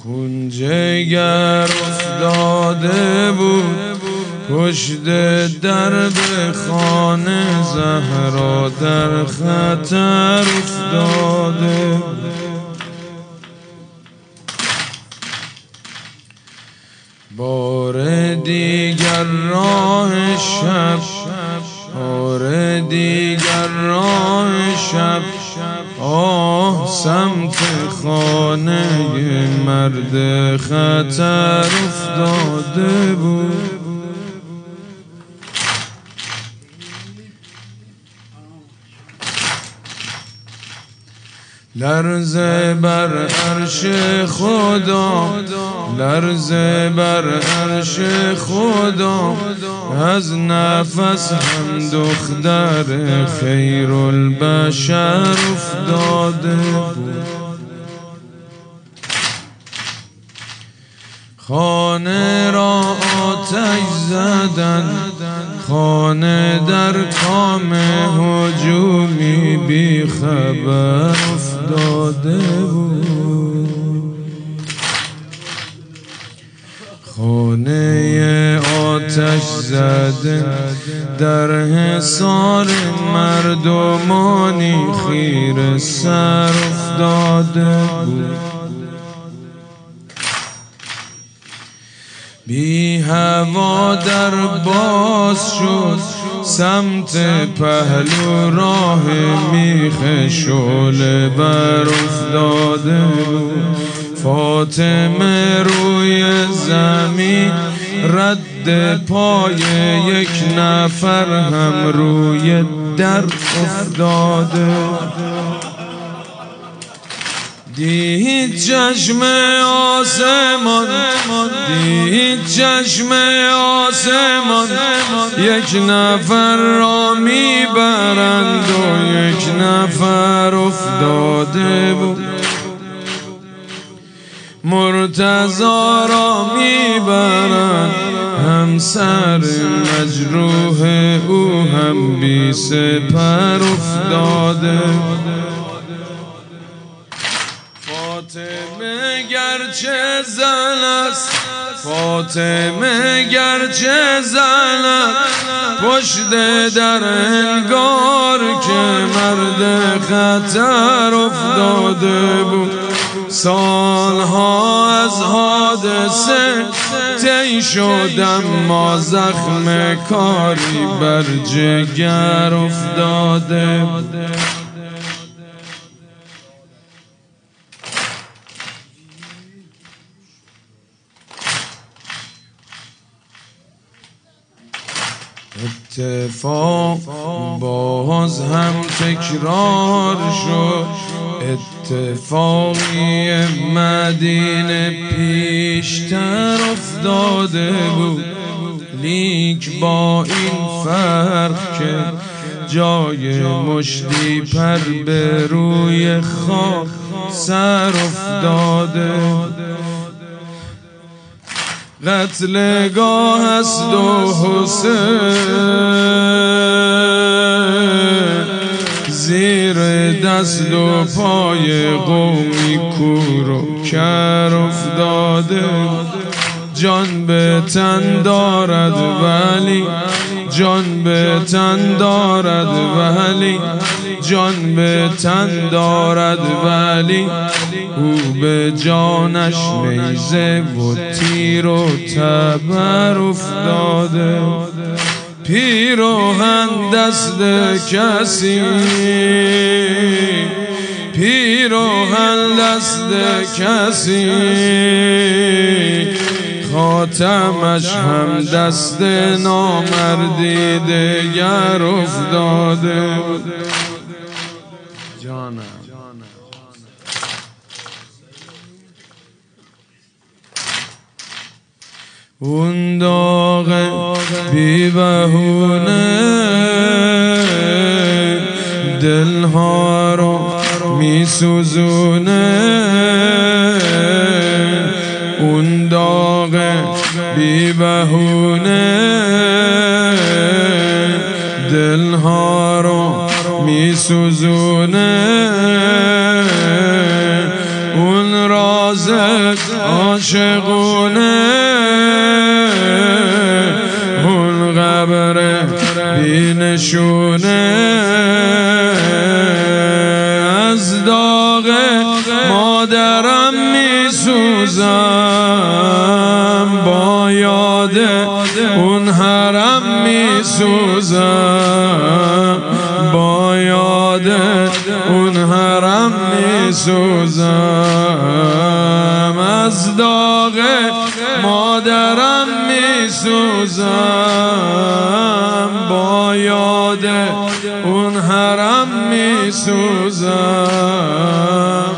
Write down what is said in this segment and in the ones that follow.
خون جگر افتاده بود پشت درب خانه، زهرا در خطر افتاده بود. بار دیگر راه شب، بار دیگر راه شب، آه سمت خانه مرد خطر افتاده بود. لرزه بر عرش خدا، لرزه بر عرش خدا، از نفس هم دختر خیر البشر افتاده بود. خانه را آتش زدن، خانه در کام هجومی بی خبر افتاده بود. خانه آتش زده در حصار مردمانی خیره سر افتاده بود. بی هوا در باز شد سمت پهلو، راه میخ شعله بر افتاده بود. فاطمه روی زمین، رد پای یک نفر هم روی در افتاده. دید چشم آسمان، دید چشم آسمان، یک نفر را میبرند و یک نفر افتاده بود. مرتضی را میبرند، هم سر مجروح او هم بی سپر افتاده. فاطمه گرچه زن است، فاطمه گرچه زن است، پشت در انگار که مرد خطر افتاده بود. سالها از حادثه طی شد، اما زخم کاری بر جگر افتاده بود. اتفاق باز هم تکرار شد، اتفاقی مدینه پیشتر افتاده بود. لیک با این فرق که جای مشتی پر به روی خاک سر افتاده. قتلگاه است و حسین زیر دست و پای قومی کور و کر افتاده. جان به تن دارد ولی، جان به تن دارد ولی، جان به تن دارد ولی، او به جانش نیزه و تیر و تبر افتاده. پیراهن دست کسی، پیراهن دست کسی، خاتمش هم دست نامردی دگر افتاده. جانم اون داغ بی بهونه دلها رو می سوزونه. اون داغ بی بهونه دلها رو می سوزونه. اون را راز عاشقونه اون قبر بی نشونه از داغ مادرم می سوزم با یاد اون حرم می سوزم با یاد اون حرم می سوزم از داغ مادرم می سوزم با یاد اون حرم می سوزم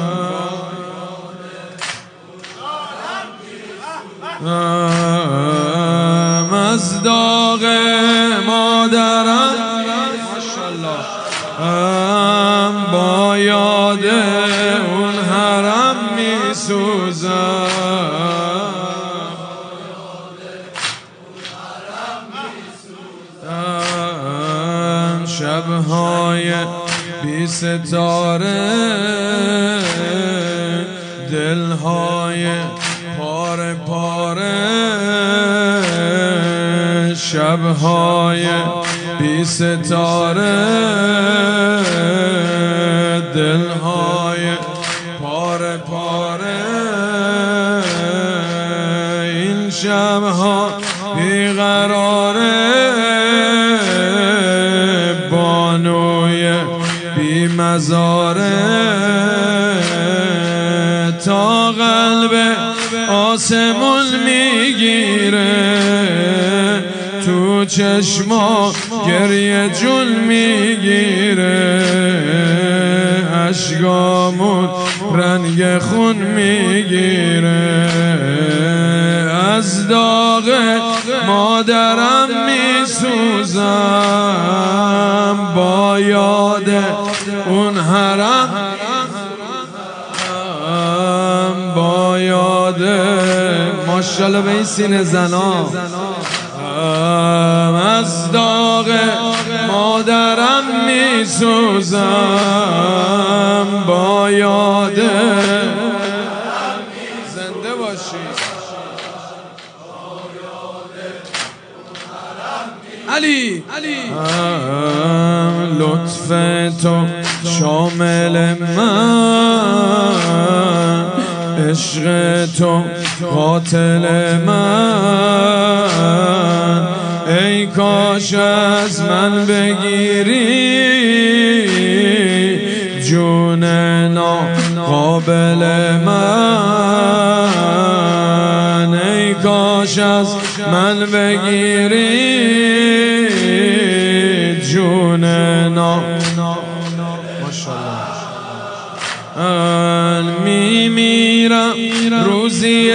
از داغ مادرم ماشاءالله با یاد اون حرم می سوزم شبهای بی ستاره دلهای پاره پاره شبهای بی ستاره دلهای پاره پاره این شبها بیقراره بانوی بی مزاره تا قلب آسمون میگیره تو چشما گریه جون میگیره اشکامون رنگ خون میگیره از داغ مادرم میسوزم با یاد اون حرم با یاد ماشاءالله به این سینه زنا از داغ مادرم میسوزم با یاد زنده باشی علی لطف تو شامل من عشق تو قاتل من ای کاش از من بگیری جون ناقابل من ای کاش از من بگیری جون میمیرم روزی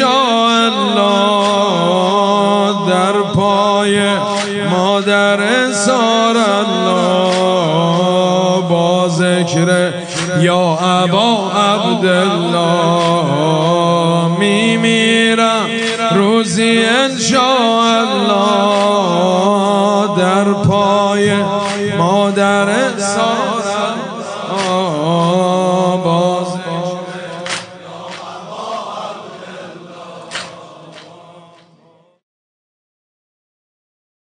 انشاءالله در پای مادر سارالله با ذکر یا ابا عبدالله میمیرم روزی انشاءالله در پای مادر سارالله